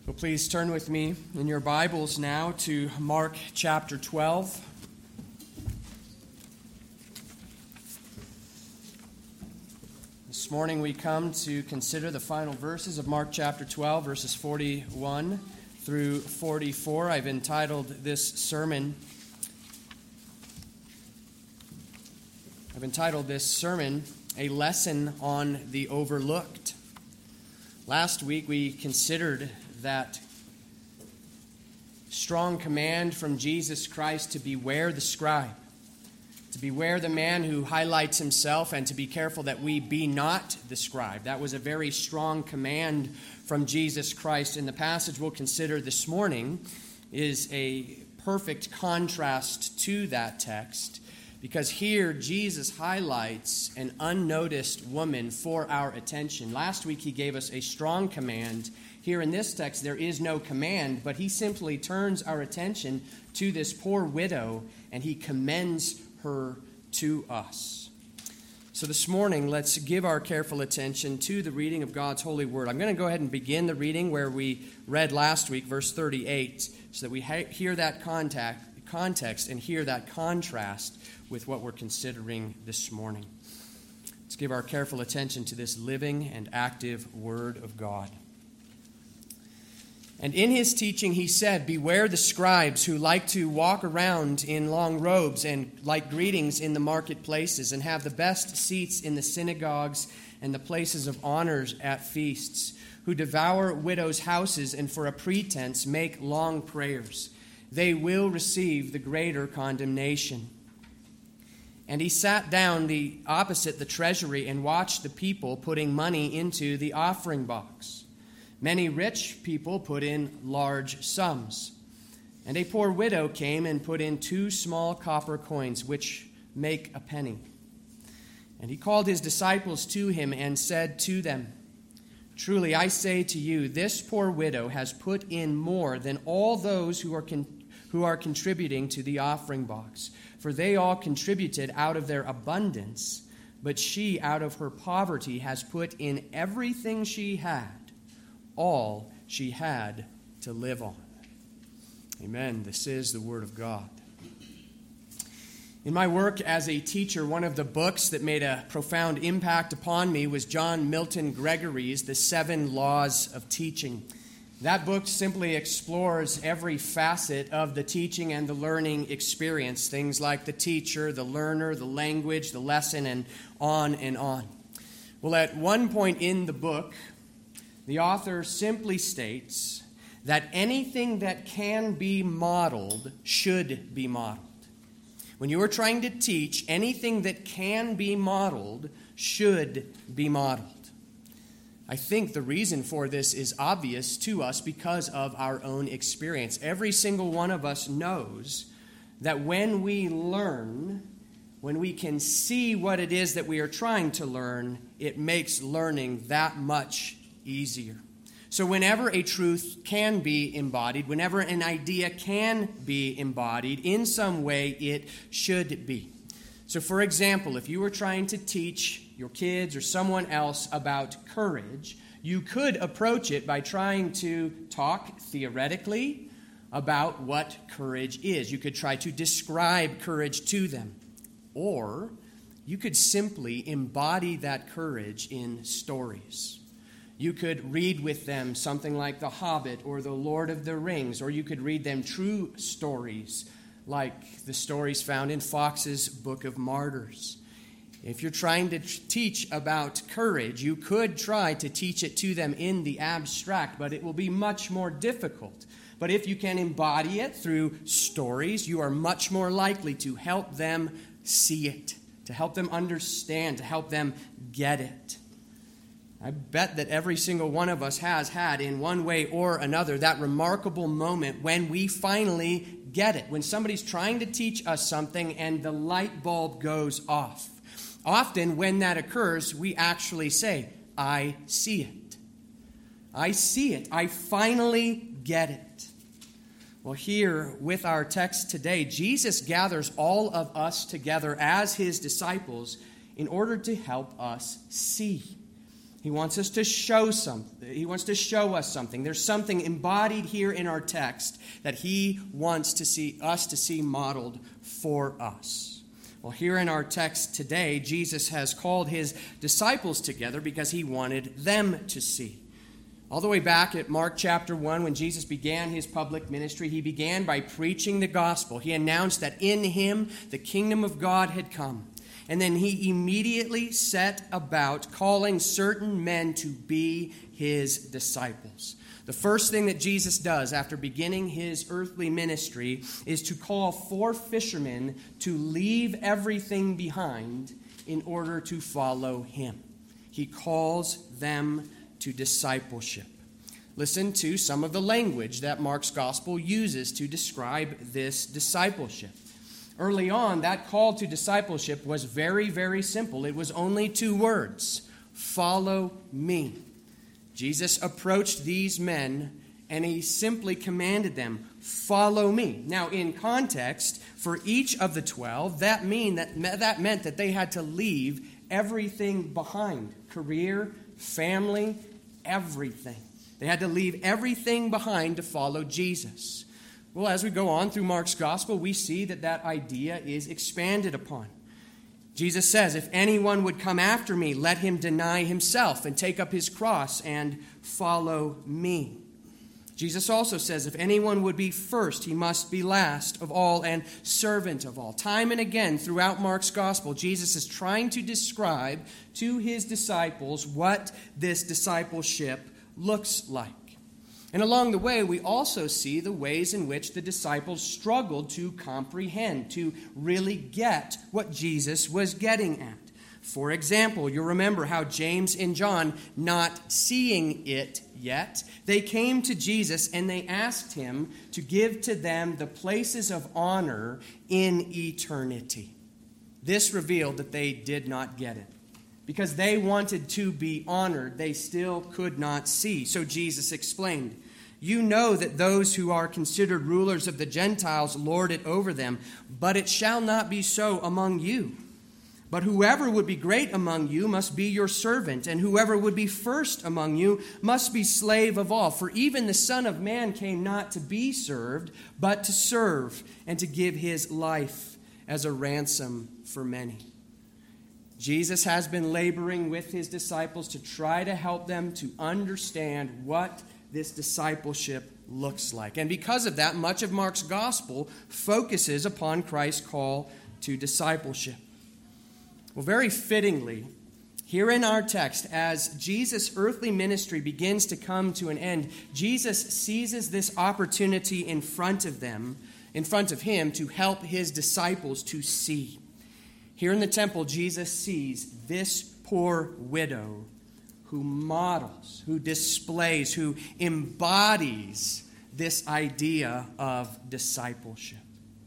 Well, please turn with me in your Bibles now to Mark chapter 12. This morning we come to consider the final verses of Mark chapter 12, verses 41 through 44. I've entitled this sermon, A Lesson on the Overlooked. Last week we considered that strong command from Jesus Christ to beware the scribe, to beware the man who highlights himself, and to be careful that we be not the scribe. That was a very strong command from Jesus Christ. And the passage we'll consider this morning is a perfect contrast to that text, because here Jesus highlights an unnoticed woman for our attention. Last week he gave us a strong command. Here in this text there is no command, but he simply turns our attention to this poor widow and he commends her to us. So this morning let's give our careful attention to the reading of God's holy word. I'm going to go ahead and begin the reading where we read last week, verse 38, so that we hear that context and hear that contrast with what we're considering this morning. Let's give our careful attention to this living and active word of God. And in his teaching he said, "Beware the scribes who like to walk around in long robes and like greetings in the marketplaces and have the best seats in the synagogues and the places of honors at feasts, who devour widows' houses and for a pretense make long prayers. They will receive the greater condemnation." And he sat down opposite the treasury and watched the people putting money into the offering box. Many rich people put in large sums. And a poor widow came and put in 2 small copper coins, which make a penny. And he called his disciples to him and said to them, "Truly I say to you, this poor widow has put in more than all those who are contributing to the offering box. For they all contributed out of their abundance, but she out of her poverty has put in everything she had, all she had to live on." Amen. This is the word of God. In my work as a teacher, one of the books that made a profound impact upon me was John Milton Gregory's The 7 Laws of Teaching. That book simply explores every facet of the teaching and the learning experience, things like the teacher, the learner, the language, the lesson, and on and on. Well, at one point in the book, the author simply states that anything that can be modeled should be modeled. When you are trying to teach, anything that can be modeled should be modeled. I think the reason for this is obvious to us because of our own experience. Every single one of us knows that when we learn, when we can see what it is that we are trying to learn, it makes learning that much easier. So whenever a truth can be embodied, whenever an idea can be embodied, in some way it should be. So for example, if you were trying to teach your kids or someone else about courage, you could approach it by trying to talk theoretically about what courage is. You could try to describe courage to them. Or you could simply embody that courage in stories. You could read with them something like The Hobbit or The Lord of the Rings, or you could read them true stories like the stories found in Fox's Book of Martyrs. If you're trying to teach about courage, you could try to teach it to them in the abstract, but it will be much more difficult. But if you can embody it through stories, you are much more likely to help them see it, to help them understand, to help them get it. I bet that every single one of us has had, in one way or another, that remarkable moment when we finally get it, when somebody's trying to teach us something and the light bulb goes off. Often when that occurs, we actually say, "I see it. I see it. I finally get it." Well, here with our text today, Jesus gathers all of us together as his disciples in order to help us see. He wants us to show something. He wants to show us something. There's something embodied here in our text that he wants to see us to see modeled for us. Well, here in our text today, Jesus has called his disciples together because he wanted them to see. All the way back at Mark chapter 1, when Jesus began his public ministry, he began by preaching the gospel. He announced that in him the kingdom of God had come. And then he immediately set about calling certain men to be his disciples. The first thing that Jesus does after beginning his earthly ministry is to call 4 fishermen to leave everything behind in order to follow him. He calls them to discipleship. Listen to some of the language that Mark's gospel uses to describe this discipleship. Early on, that call to discipleship was very, very simple. It was only 2 words: follow me. Jesus approached these men and he simply commanded them, follow me. Now, in context, for each of the 12, that meant that they had to leave everything behind: career, family, everything. They had to leave everything behind to follow Jesus. Well, as we go on through Mark's gospel, we see that idea is expanded upon. Jesus says, if anyone would come after me, let him deny himself and take up his cross and follow me. Jesus also says, if anyone would be first, he must be last of all and servant of all. Time and again throughout Mark's gospel, Jesus is trying to describe to his disciples what this discipleship looks like. And along the way, we also see the ways in which the disciples struggled to comprehend, to really get what Jesus was getting at. For example, you'll remember how James and John, not seeing it yet, they came to Jesus and they asked him to give to them the places of honor in eternity. This revealed that they did not get it. Because they wanted to be honored, they still could not see. So Jesus explained, you know that those who are considered rulers of the Gentiles lord it over them, but it shall not be so among you. But whoever would be great among you must be your servant, and whoever would be first among you must be slave of all. For even the Son of Man came not to be served, but to serve, and to give his life as a ransom for many. Jesus has been laboring with his disciples to try to help them to understand what this discipleship looks like. And because of that, much of Mark's gospel focuses upon Christ's call to discipleship. Well, very fittingly, here in our text, as Jesus' earthly ministry begins to come to an end, Jesus seizes this opportunity in front of him, to help his disciples to see. Here in the temple, Jesus sees this poor widow who models, who displays, who embodies this idea of discipleship.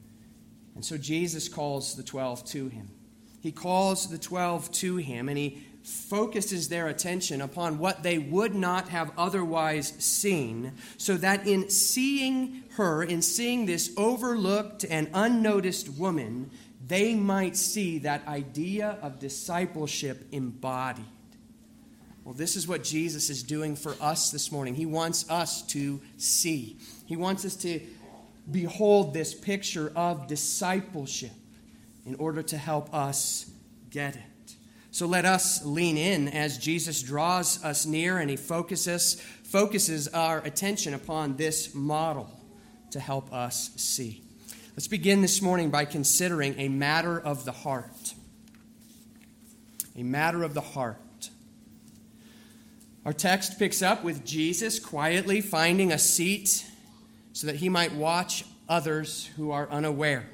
And so Jesus calls the 12 to him. He calls the 12 to him, and he focuses their attention upon what they would not have otherwise seen, so that in seeing her, in seeing this overlooked and unnoticed woman, they might see that idea of discipleship embodied. Well, this is what Jesus is doing for us this morning. He wants us to see. He wants us to behold this picture of discipleship in order to help us get it. So let us lean in as Jesus draws us near and he focuses our attention upon this model to help us see. Let's begin this morning by considering a matter of the heart. A matter of the heart. Our text picks up with Jesus quietly finding a seat so that he might watch others who are unaware.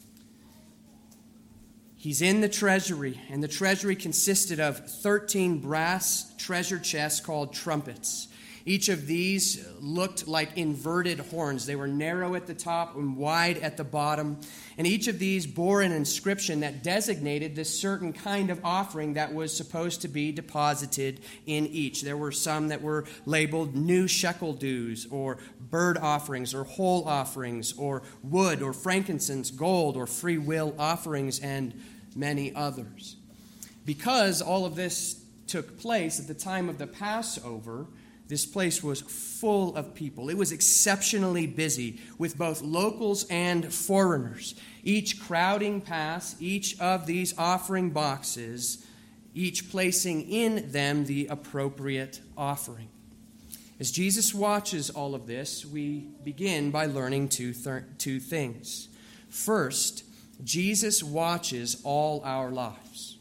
He's in the treasury, and the treasury consisted of 13 brass treasure chests called trumpets. Each of these looked like inverted horns. They were narrow at the top and wide at the bottom. And each of these bore an inscription that designated this certain kind of offering that was supposed to be deposited in each. There were some that were labeled new shekel dues, or bird offerings, or whole offerings, or wood, or frankincense, gold, or free will offerings, and many others. Because all of this took place at the time of the Passover, this place was full of people. It was exceptionally busy with both locals and foreigners, each crowding past each of these offering boxes, each placing in them the appropriate offering. As Jesus watches all of this, we begin by learning two things. First, Jesus watches all our lives.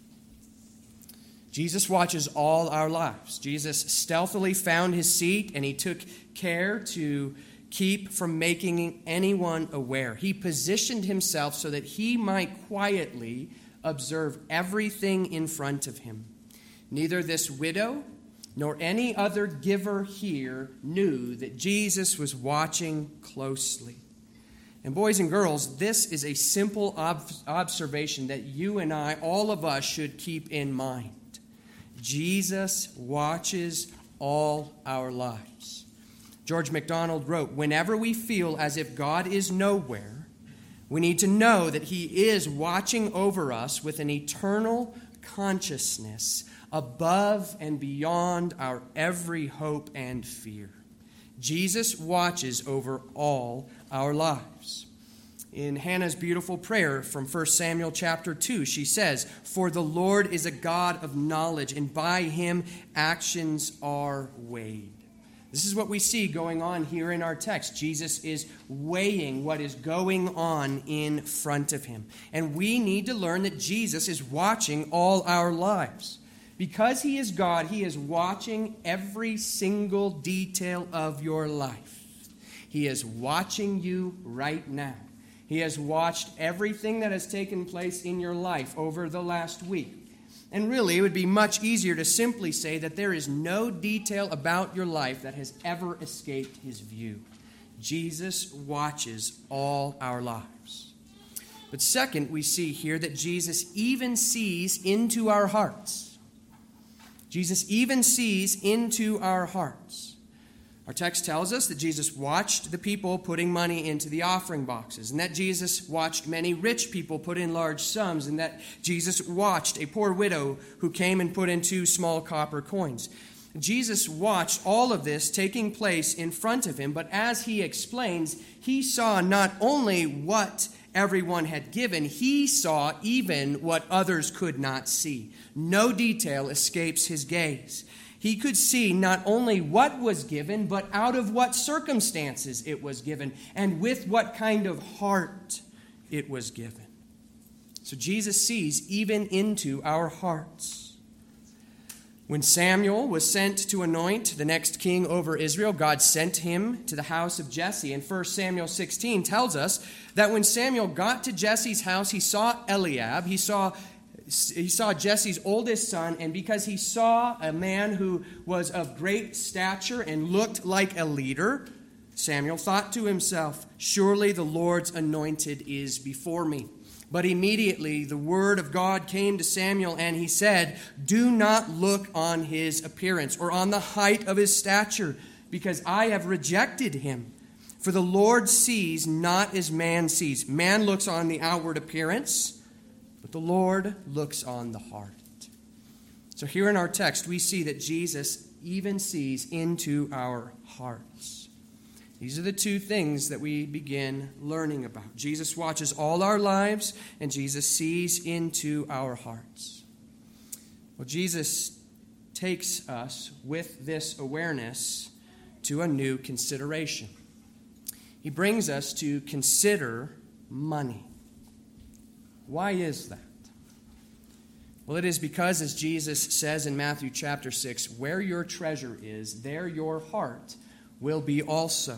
Jesus watches all our lives. Jesus stealthily found his seat, and he took care to keep from making anyone aware. He positioned himself so that he might quietly observe everything in front of him. Neither this widow nor any other giver here knew that Jesus was watching closely. And boys and girls, this is a simple observation that you and I, all of us, should keep in mind. Jesus watches all our lives. George MacDonald wrote, "Whenever we feel as if God is nowhere, we need to know that he is watching over us with an eternal consciousness above and beyond our every hope and fear." Jesus watches over all our lives. In Hannah's beautiful prayer from 1 Samuel chapter 2, she says, "For the Lord is a God of knowledge, and by him actions are weighed." This is what we see going on here in our text. Jesus is weighing what is going on in front of him. And we need to learn that Jesus is watching all our lives. Because he is God, he is watching every single detail of your life. He is watching you right now. He has watched everything that has taken place in your life over the last week. And really, it would be much easier to simply say that there is no detail about your life that has ever escaped his view. Jesus watches all our lives. But second, we see here that Jesus even sees into our hearts. Jesus even sees into our hearts. Our text tells us that Jesus watched the people putting money into the offering boxes, and that Jesus watched many rich people put in large sums, and that Jesus watched a poor widow who came and put in 2 small copper coins. Jesus watched all of this taking place in front of him, but as he explains, he saw not only what everyone had given, he saw even what others could not see. No detail escapes his gaze. He could see not only what was given, but out of what circumstances it was given, and with what kind of heart it was given. So Jesus sees even into our hearts. When Samuel was sent to anoint the next king over Israel, God sent him to the house of Jesse. And 1 Samuel 16 tells us that when Samuel got to Jesse's house, he saw Eliab, he saw Jesse's oldest son, and because he saw a man who was of great stature and looked like a leader, Samuel thought to himself, "Surely the Lord's anointed is before me." But immediately the word of God came to Samuel, and he said, "Do not look on his appearance or on the height of his stature, because I have rejected him. For the Lord sees not as man sees. Man looks on the outward appearance, but the Lord looks on the heart." So here in our text, we see that Jesus even sees into our hearts. These are the two things that we begin learning about. Jesus watches all our lives, and Jesus sees into our hearts. Well, Jesus takes us with this awareness to a new consideration. He brings us to consider money. Why is that? Well, it is because, as Jesus says in Matthew chapter 6, "Where your treasure is, there your heart will be also."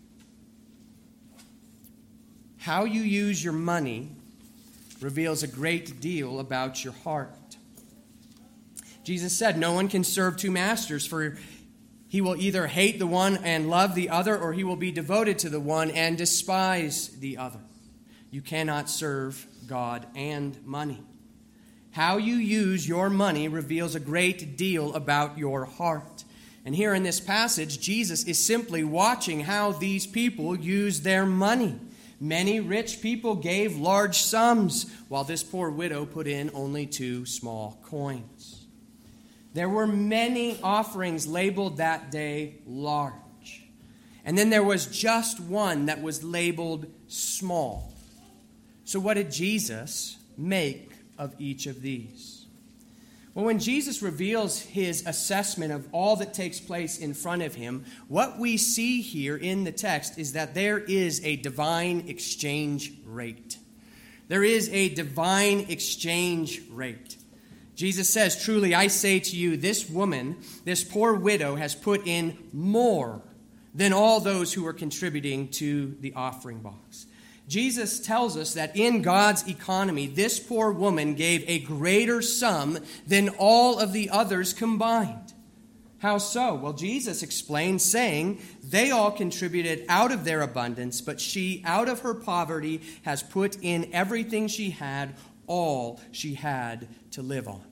How you use your money reveals a great deal about your heart. Jesus said, "No one can serve 2 masters, for he will either hate the one and love the other, or he will be devoted to the one and despise the other." You cannot serve God and money. How you use your money reveals a great deal about your heart. And here in this passage, Jesus is simply watching how these people use their money. Many rich people gave large sums, while this poor widow put in only 2 small coins. There were many offerings labeled that day large. And then there was just one that was labeled small. So what did Jesus make of each of these? Well, when Jesus reveals his assessment of all that takes place in front of him, what we see here in the text is that there is a divine exchange rate. There is a divine exchange rate. Jesus says, "Truly I say to you, this woman, this poor widow, has put in more than all those who are contributing to the offering box." Jesus tells us that in God's economy, this poor woman gave a greater sum than all of the others combined. How so? Well, Jesus explained, saying, "They all contributed out of their abundance, but she, out of her poverty, has put in everything she had, all she had to live on."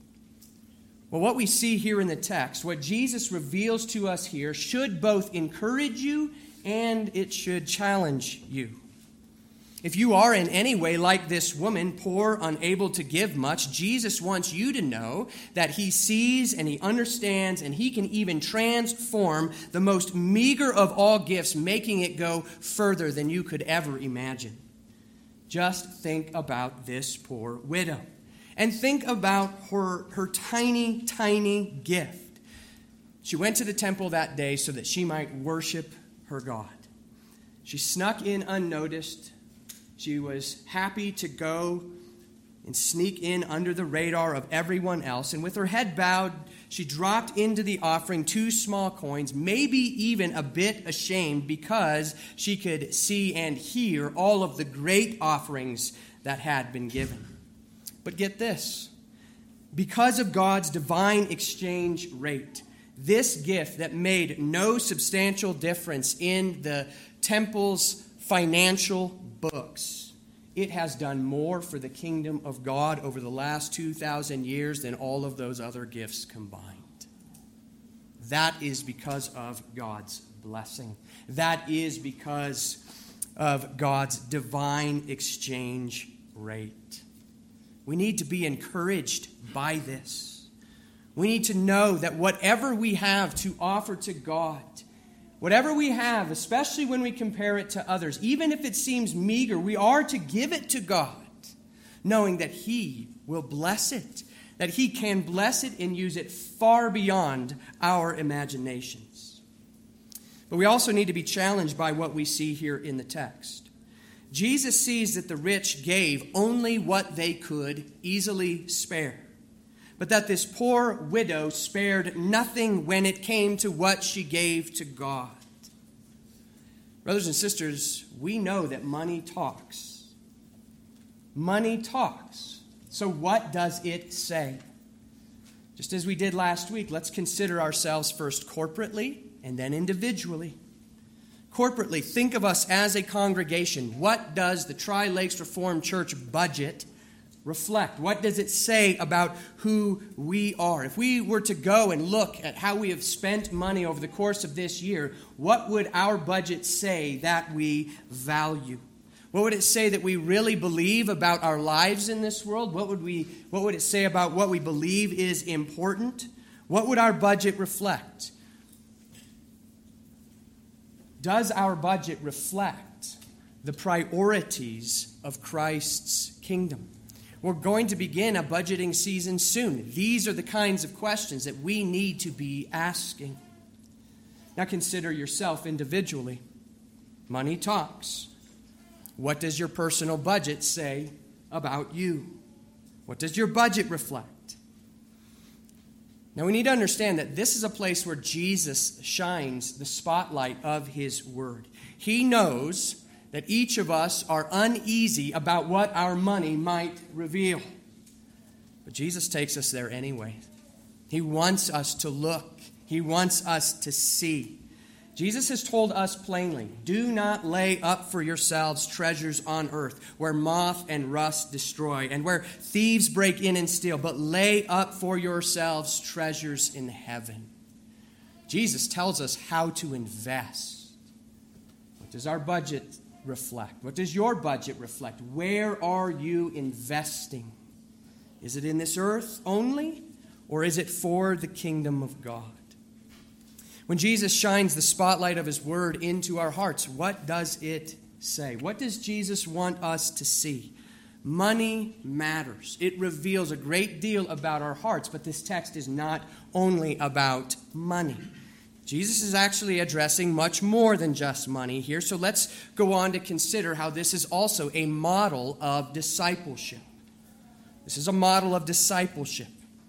Well, what we see here in the text, what Jesus reveals to us here, should both encourage you and it should challenge you. If you are in any way like this woman, poor, unable to give much, Jesus wants you to know that he sees and he understands and he can even transform the most meager of all gifts, making it go further than you could ever imagine. Just think about this poor widow and think about her tiny, tiny gift. She went to the temple that day so that she might worship her God. She snuck in unnoticed. She was happy to go and sneak in under the radar of everyone else. And with her head bowed, she dropped into the offering 2 small coins, maybe even a bit ashamed because she could see and hear all of the great offerings that had been given. But get this. Because of God's divine exchange rate, this gift that made no substantial difference in the temple's financial books, it has done more for the kingdom of God over the last 2,000 years than all of those other gifts combined. That is because of God's blessing. That is because of God's divine exchange rate. We need to be encouraged by this. We need to know that whatever we have to offer to God, whatever we have, especially when we compare it to others, even if it seems meager, we are to give it to God, knowing that he will bless it, that he can bless it and use it far beyond our imaginations. But we also need to be challenged by what we see here in the text. Jesus sees that the rich gave only what they could easily spare, but that this poor widow spared nothing when it came to what she gave to God. Brothers and sisters, we know that money talks. Money talks. So what does it say? Just as we did last week, let's consider ourselves first corporately and then individually. Corporately, think of us as a congregation. What does the Tri-Lakes Reformed Church budget reflect? What does it say about who we are? If we were to go and look at how we have spent money over the course of this year, what would our budget say that we value? What would it say that we really believe about our lives in this world? What would it say about what we believe is important? What would our budget reflect? Does our budget reflect the priorities of Christ's kingdom? We're going to begin a budgeting season soon. These are the kinds of questions that we need to be asking. Now consider yourself individually. Money talks. What does your personal budget say about you? What does your budget reflect? Now we need to understand that this is a place where Jesus shines the spotlight of his word. He knows that each of us are uneasy about what our money might reveal. But Jesus takes us there anyway. He wants us to look. He wants us to see. Jesus has told us plainly, do not lay up for yourselves treasures on earth, where moth and rust destroy, and where thieves break in and steal, but lay up for yourselves treasures in heaven. Jesus tells us how to invest. What does our budget reflect? What does your budget reflect? Where are you investing? Is it in this earth only? or is it for the kingdom of God? When Jesus shines the spotlight of his word into our hearts, what does it say? What does Jesus want us to see? Money matters. It reveals a great deal about our hearts, but this text is not only about money. Jesus is actually addressing much more than just money here, so let's go on to consider how this is also a model of discipleship. This is a model of discipleship.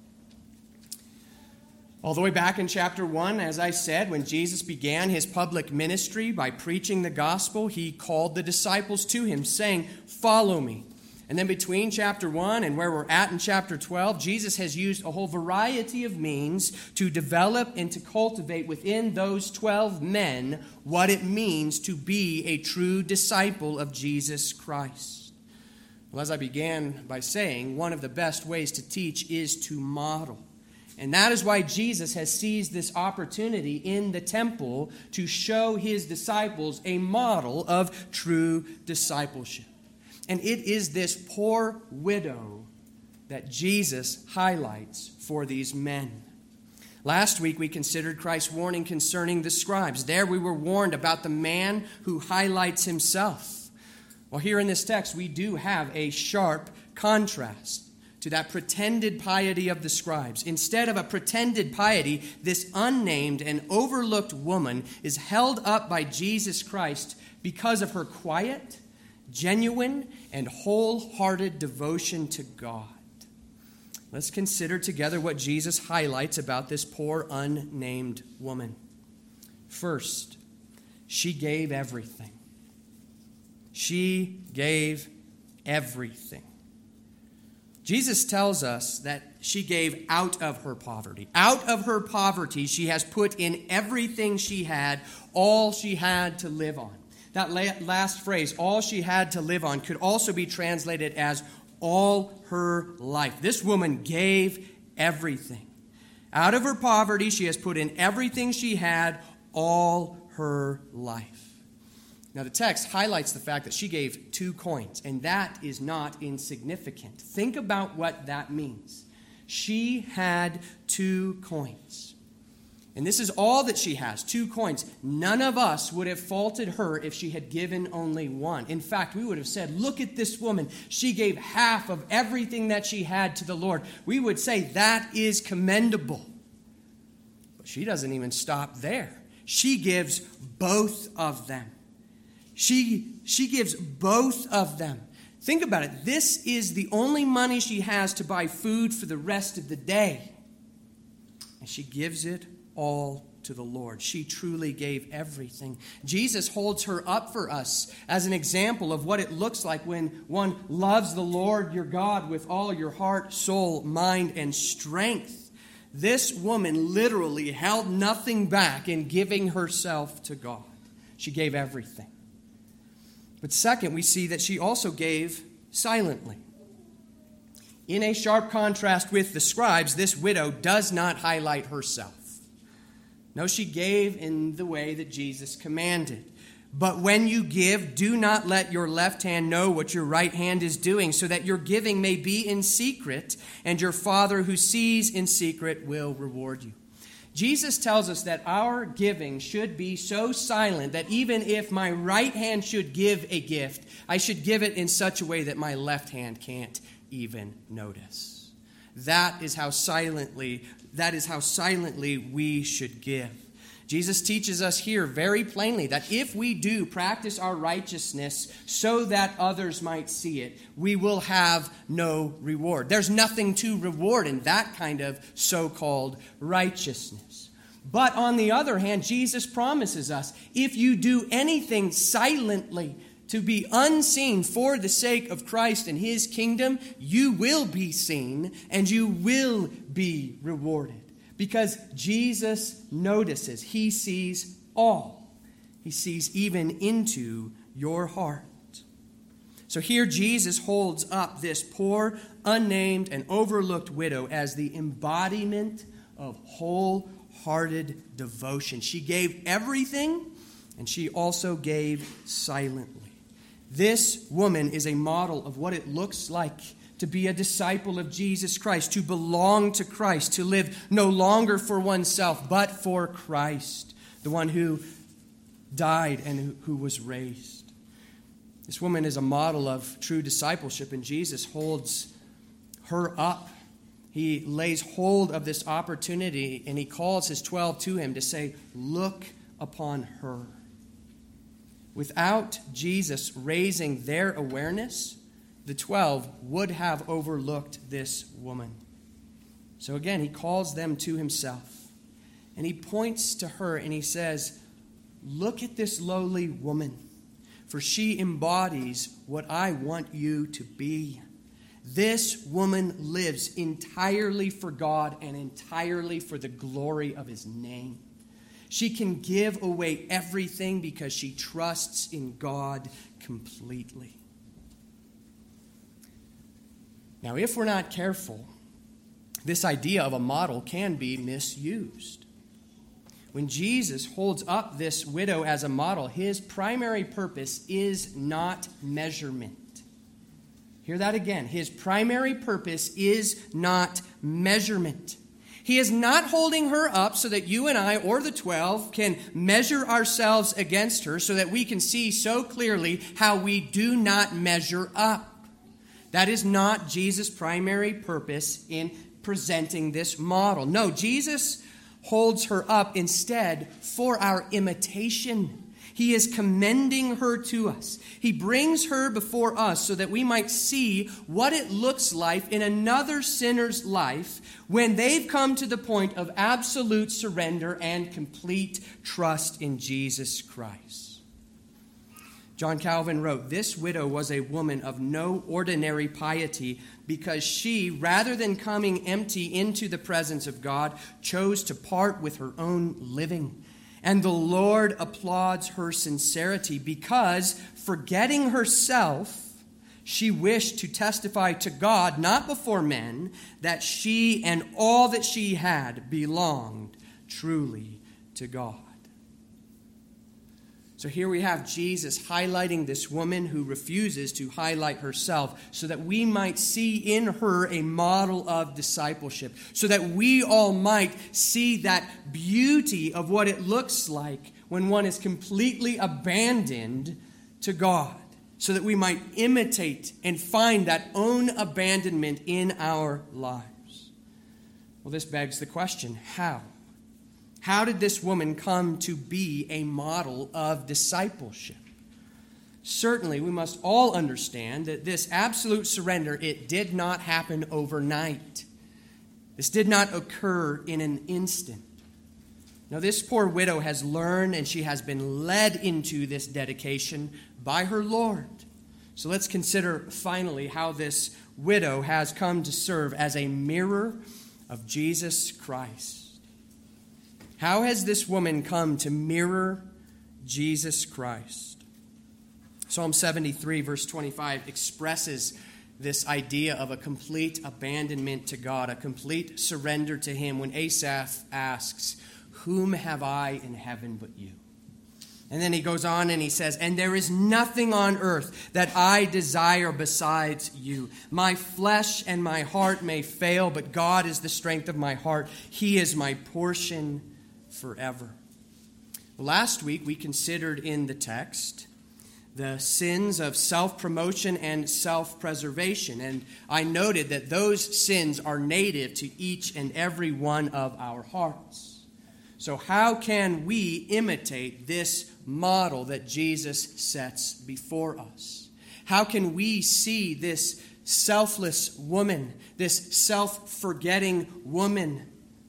All the way back in chapter 1, as I said, when Jesus began his public ministry by preaching the gospel, he called the disciples to him, saying, "Follow me." And then between chapter 1 and where we're at in chapter 12, Jesus has used a whole variety of means to develop and to cultivate within those 12 men what it means to be a true disciple of Jesus Christ. Well, as I began by saying, one of the best ways to teach is to model. And that is why Jesus has seized this opportunity in the temple to show his disciples a model of true discipleship. And it is this poor widow that Jesus highlights for these men. Last week we considered Christ's warning concerning the scribes. There we were warned about the man who highlights himself. Well, here in this text we do have a sharp contrast to that pretended piety of the scribes. Instead of a pretended piety, this unnamed and overlooked woman is held up by Jesus Christ because of her quiet, genuine, and wholehearted devotion to God. Let's consider together what Jesus highlights about this poor, unnamed woman. First, she gave everything. She gave everything. Jesus tells us that she gave out of her poverty. Out of her poverty, she has put in everything she had, all she had to live on. That last phrase, all she had to live on, could also be translated as all her life. This woman gave everything. Out of her poverty, she has put in everything she had, all her life. Now, the text highlights the fact that she gave 2 coins, and that is not insignificant. Think about what that means. She had 2 coins. And this is all that she has, 2 coins. None of us would have faulted her if she had given only 1. In fact, we would have said, look at this woman. She gave half of everything that she had to the Lord. We would say that is commendable. But she doesn't even stop there. She gives both of them. She gives both of them. Think about it. This is the only money she has to buy food for the rest of the day. And she gives it all to the Lord. She truly gave everything. Jesus holds her up for us as an example of what it looks like when one loves the Lord your God with all your heart, soul, mind, and strength. This woman literally held nothing back in giving herself to God. She gave everything. But second, we see that she also gave silently. In a sharp contrast with the scribes, this widow does not highlight herself. No, she gave in the way that Jesus commanded. But when you give, do not let your left hand know what your right hand is doing, so that your giving may be in secret, and your Father who sees in secret will reward you. Jesus tells us that our giving should be so silent that even if my right hand should give a gift, I should give it in such a way that my left hand can't even notice. That is how silently we should give. Jesus teaches us here very plainly that if we do practice our righteousness so that others might see it, we will have no reward. There's nothing to reward in that kind of so-called righteousness. But on the other hand, Jesus promises us, if you do anything silently to be unseen for the sake of Christ and his kingdom, you will be seen and you will be rewarded. Because Jesus notices, he sees all. He sees even into your heart. So here Jesus holds up this poor, unnamed, and overlooked widow as the embodiment of wholehearted devotion. She gave everything, and she also gave silently. This woman is a model of what it looks like to be a disciple of Jesus Christ, to belong to Christ, to live no longer for oneself, but for Christ, the one who died and who was raised. This woman is a model of true discipleship, and Jesus holds her up. He lays hold of this opportunity, and he calls his 12 to him to say, look upon her. Without Jesus raising their awareness, the 12 would have overlooked this woman. So again, he calls them to himself, and he points to her and he says, look at this lowly woman, for she embodies what I want you to be. This woman lives entirely for God and entirely for the glory of his name. She can give away everything because she trusts in God completely. Now, if we're not careful, this idea of a model can be misused. When Jesus holds up this widow as a model, his primary purpose is not measurement. Hear that again. His primary purpose is not measurement. He is not holding her up so that you and I or the 12 can measure ourselves against her so that we can see so clearly how we do not measure up. That is not Jesus' primary purpose in presenting this model. No, Jesus holds her up instead for our imitation. He is commending her to us. He brings her before us so that we might see what it looks like in another sinner's life when they've come to the point of absolute surrender and complete trust in Jesus Christ. John Calvin wrote, "This widow was a woman of no ordinary piety because she, rather than coming empty into the presence of God, chose to part with her own living. And the Lord applauds her sincerity because, forgetting herself, she wished to testify to God, not before men, that she and all that she had belonged truly to God." So here we have Jesus highlighting this woman who refuses to highlight herself so that we might see in her a model of discipleship, so that we all might see that beauty of what it looks like when one is completely abandoned to God, so that we might imitate and find that own abandonment in our lives. Well, this begs the question, how? How did this woman come to be a model of discipleship? Certainly, we must all understand that this absolute surrender, it did not happen overnight. This did not occur in an instant. Now, this poor widow has learned and she has been led into this dedication by her Lord. So let's consider finally how this widow has come to serve as a mirror of Jesus Christ. How has this woman come to mirror Jesus Christ? Psalm 73, verse 25, expresses this idea of a complete abandonment to God, a complete surrender to Him when Asaph asks, "Whom have I in heaven but you?" And then he goes on and he says, "And there is nothing on earth that I desire besides you. My flesh and my heart may fail, but God is the strength of my heart. He is my portion forever." Last week we considered in the text the sins of self-promotion and self-preservation, and I noted that those sins are native to each and every one of our hearts. So how can we imitate this model that Jesus sets before us? How can we see this selfless woman, this self-forgetting woman?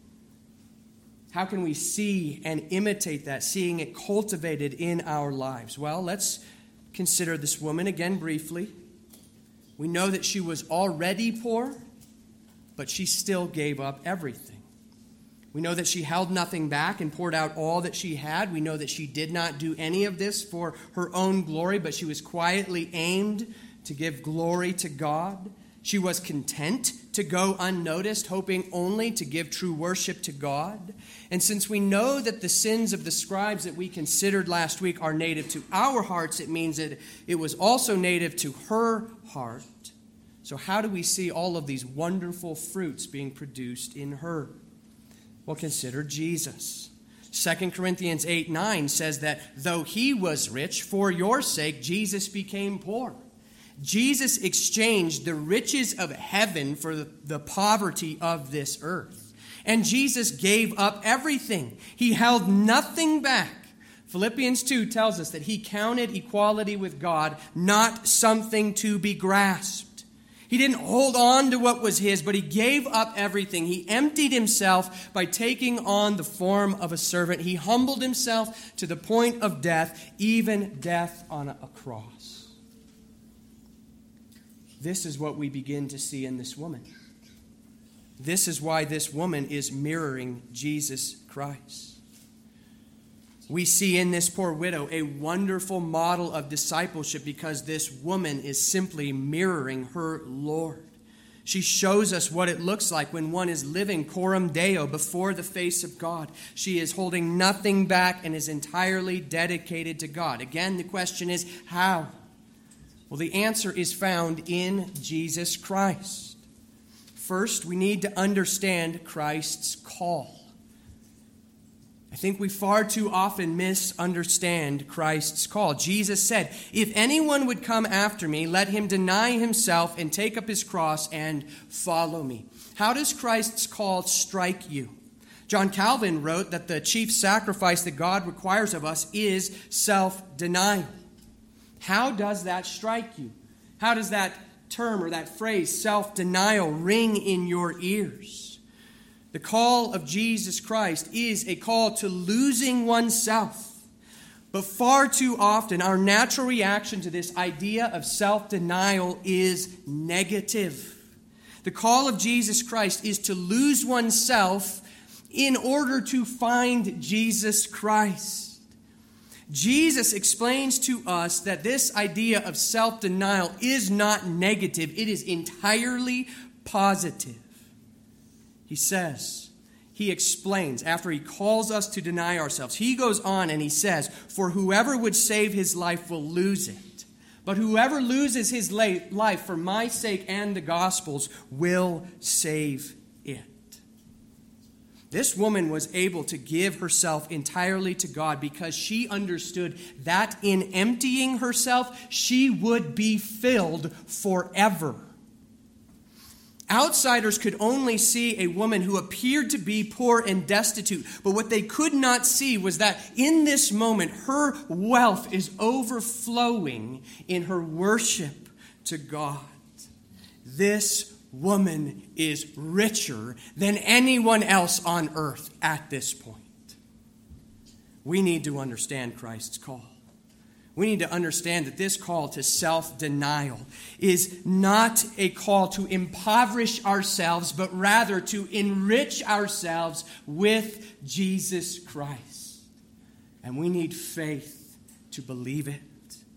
How can we see and imitate that, seeing it cultivated in our lives? Well, let's consider this woman again briefly. We know that she was already poor, but she still gave up everything. We know that she held nothing back and poured out all that she had. We know that she did not do any of this for her own glory, but she was quietly aimed to give glory to God. She was content to go unnoticed, hoping only to give true worship to God. And since we know that the sins of the scribes that we considered last week are native to our hearts, it means that it was also native to her heart. So how do we see all of these wonderful fruits being produced in her? Well, consider Jesus. 2 Corinthians 8:9 says that though he was rich, for your sake Jesus became poor. Jesus exchanged the riches of heaven for the poverty of this earth. And Jesus gave up everything. He held nothing back. Philippians 2 tells us that he counted equality with God not something to be grasped. He didn't hold on to what was his, but he gave up everything. He emptied himself by taking on the form of a servant. He humbled himself to the point of death, even death on a cross. This is what we begin to see in this woman. This is why this woman is mirroring Jesus Christ. We see in this poor widow a wonderful model of discipleship because this woman is simply mirroring her Lord. She shows us what it looks like when one is living coram Deo before the face of God. She is holding nothing back and is entirely dedicated to God. Again, the question is, how? Well, the answer is found in Jesus Christ. First, we need to understand Christ's call. I think we far too often misunderstand Christ's call. Jesus said, if anyone would come after me, let him deny himself and take up his cross and follow me. How does Christ's call strike you? John Calvin wrote that the chief sacrifice that God requires of us is self-denial. How does that strike you? How does that term or that phrase, self-denial, ring in your ears? The call of Jesus Christ is a call to losing oneself. But far too often, our natural reaction to this idea of self-denial is negative. The call of Jesus Christ is to lose oneself in order to find Jesus Christ. Jesus explains to us that this idea of self-denial is not negative. It is entirely positive. He explains, after he calls us to deny ourselves, he goes on and he says, for whoever would save his life will lose it. But whoever loses his life for my sake and the gospel's will save it. This woman was able to give herself entirely to God because she understood that in emptying herself, she would be filled forever. Outsiders could only see a woman who appeared to be poor and destitute, but what they could not see was that in this moment, her wealth is overflowing in her worship to God. This woman is richer than anyone else on earth at this point. We need to understand Christ's call. We need to understand that this call to self-denial is not a call to impoverish ourselves, but rather to enrich ourselves with Jesus Christ. And we need faith to believe it.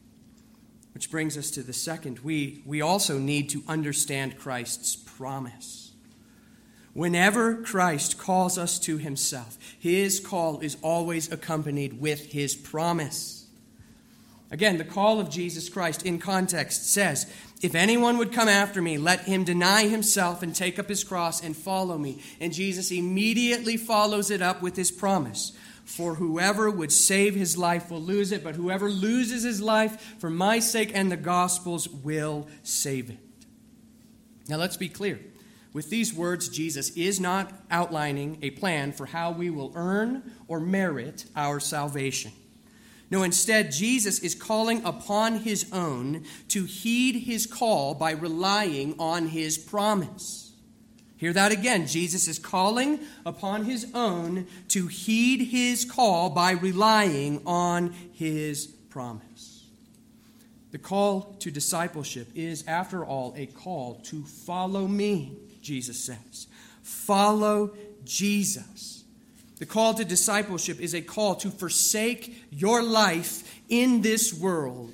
Which brings us to the second. We also need to understand Christ's promise. Whenever Christ calls us to himself, his call is always accompanied with his promise. Again, the call of Jesus Christ in context says, if anyone would come after me, let him deny himself and take up his cross and follow me. And Jesus immediately follows it up with his promise. For whoever would save his life will lose it, but whoever loses his life for my sake and the gospel's will save it. Now let's be clear. With these words, Jesus is not outlining a plan for how we will earn or merit our salvation. No, instead, Jesus is calling upon his own to heed his call by relying on his promise. Hear that again. Jesus is calling upon his own to heed his call by relying on his promise. The call to discipleship is, after all, a call to follow me, Jesus says. Follow Jesus. The call to discipleship is a call to forsake your life in this world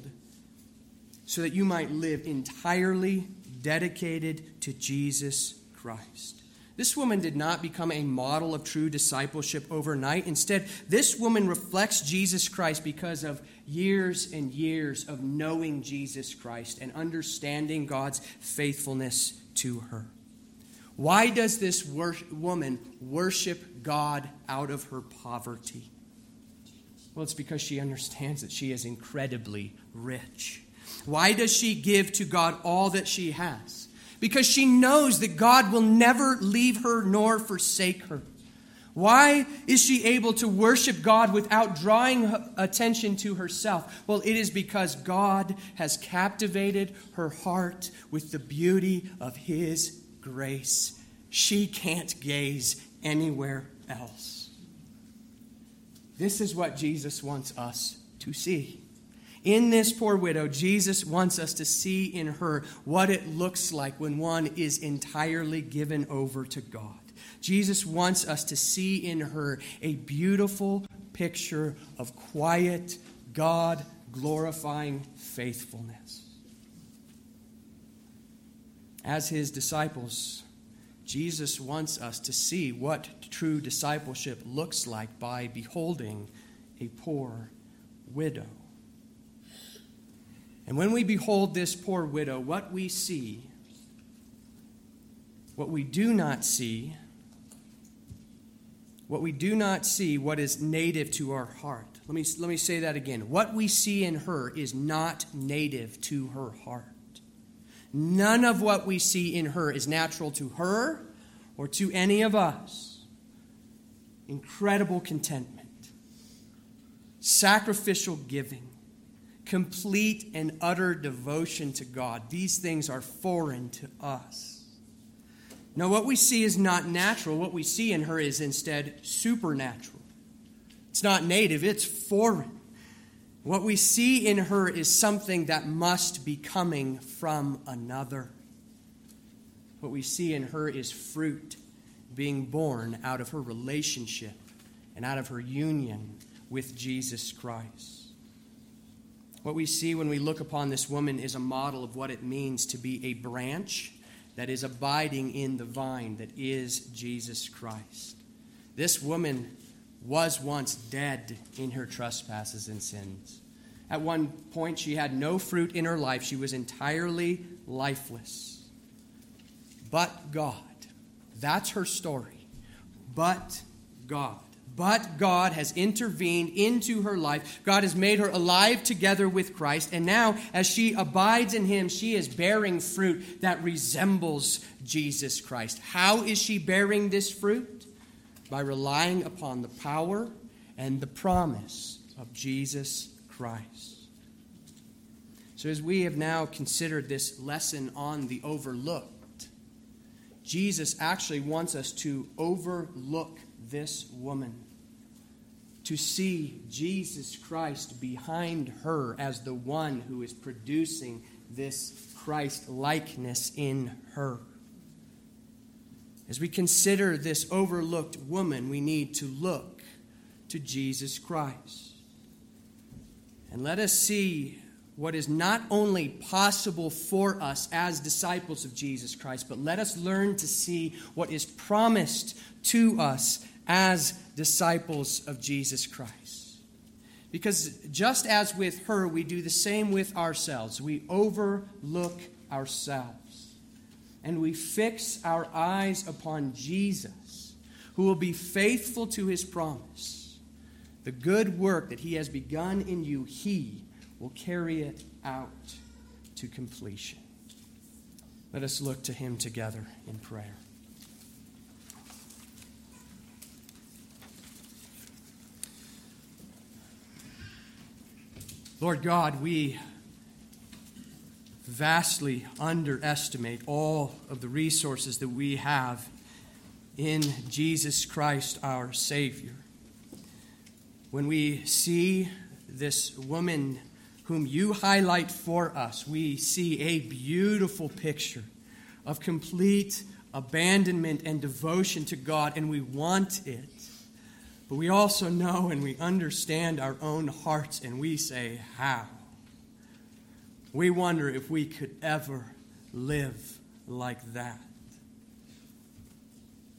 so that you might live entirely dedicated to Jesus Christ. This woman did not become a model of true discipleship overnight. Instead, this woman reflects Jesus Christ because of years and years of knowing Jesus Christ and understanding God's faithfulness to her. Why does this woman worship God out of her poverty? Well, it's because she understands that she is incredibly rich. Why does she give to God all that she has? Because she knows that God will never leave her nor forsake her. Why is she able to worship God without drawing attention to herself? Well, it is because God has captivated her heart with the beauty of His grace. She can't gaze anywhere else. This is what Jesus wants us to see. In this poor widow, Jesus wants us to see in her what it looks like when one is entirely given over to God. Jesus wants us to see in her a beautiful picture of quiet, God-glorifying faithfulness. As His disciples, Jesus wants us to see what true discipleship looks like by beholding a poor widow. And when we behold this poor widow, what we see, what we do not see what is native to our heart. Let me say that again. What we see in her is not native to her heart. None of what we see in her is natural to her or to any of us. Incredible contentment, sacrificial giving, complete and utter devotion to God. These things are foreign to us. No, what we see is not natural. What we see in her is instead supernatural. It's not native, it's foreign. What we see in her is something that must be coming from another. What we see in her is fruit being born out of her relationship and out of her union with Jesus Christ. What we see when we look upon this woman is a model of what it means to be a branch that is abiding in the vine that is Jesus Christ. This woman was once dead in her trespasses and sins. At one point, she had no fruit in her life. She was entirely lifeless. But God. That's her story. But God. But God has intervened into her life. God has made her alive together with Christ. And now, as she abides in Him, she is bearing fruit that resembles Jesus Christ. How is she bearing this fruit? By relying upon the power and the promise of Jesus Christ. So as we have now considered this lesson on the overlooked, Jesus actually wants us to overlook this woman, to see Jesus Christ behind her as the one who is producing this Christ-likeness in her. As we consider this overlooked woman, we need to look to Jesus Christ. And let us see what is not only possible for us as disciples of Jesus Christ, but let us learn to see what is promised to us as disciples of Jesus Christ. Because just as with her, we do the same with ourselves. We overlook ourselves. And we fix our eyes upon Jesus, who will be faithful to His promise. The good work that He has begun in you, He will carry it out to completion. Let us look to Him together in prayer. Lord God, we vastly underestimate all of the resources that we have in Jesus Christ, our Savior. When we see this woman whom you highlight for us, we see a beautiful picture of complete abandonment and devotion to God, and we want it. But we also know and we understand our own hearts, and we say, how? We wonder if we could ever live like that.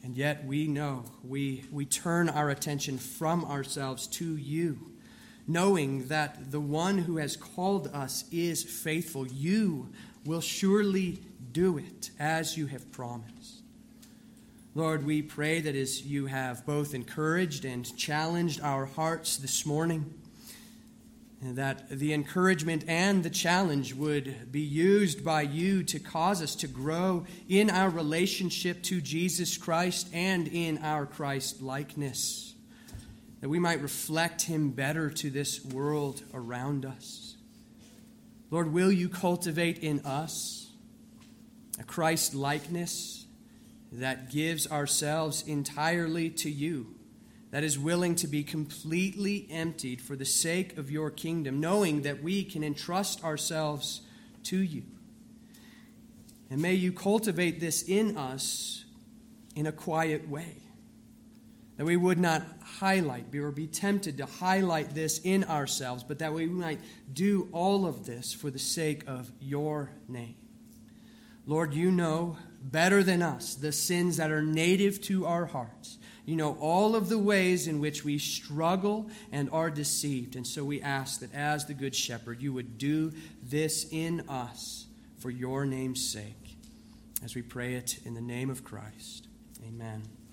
And yet we know, we turn our attention from ourselves to you, knowing that the one who has called us is faithful. You will surely do it as you have promised. Lord, we pray that as you have both encouraged and challenged our hearts this morning, and that the encouragement and the challenge would be used by you to cause us to grow in our relationship to Jesus Christ and in our Christ likeness, that we might reflect him better to this world around us. Lord, will you cultivate in us a Christ likeness that gives ourselves entirely to you, that is willing to be completely emptied for the sake of your kingdom, knowing that we can entrust ourselves to you. And may you cultivate this in us in a quiet way, that we would not highlight or be tempted to highlight this in ourselves, but that we might do all of this for the sake of your name. Lord, you know better than us the sins that are native to our hearts. You know all of the ways in which we struggle and are deceived. And so we ask that as the Good Shepherd, you would do this in us for your name's sake. As we pray it in the name of Christ. Amen.